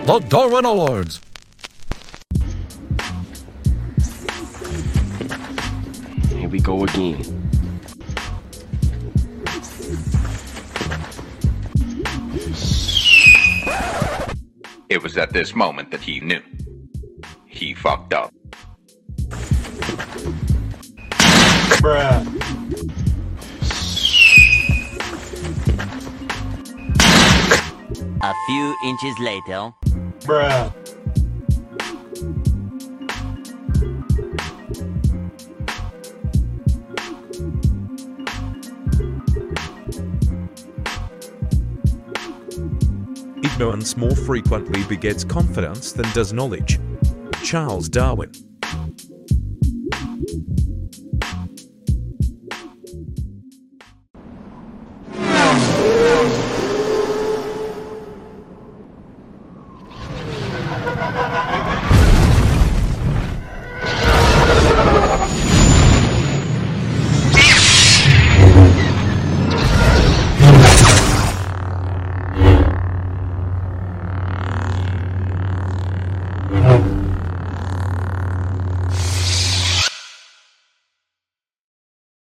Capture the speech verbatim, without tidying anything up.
The Darwin Awards. Here we go again. It was at this moment that he knew. He fucked up. Bruh. A few inches later. Bruh. Ignorance more frequently begets confidence than does knowledge. Charles Darwin.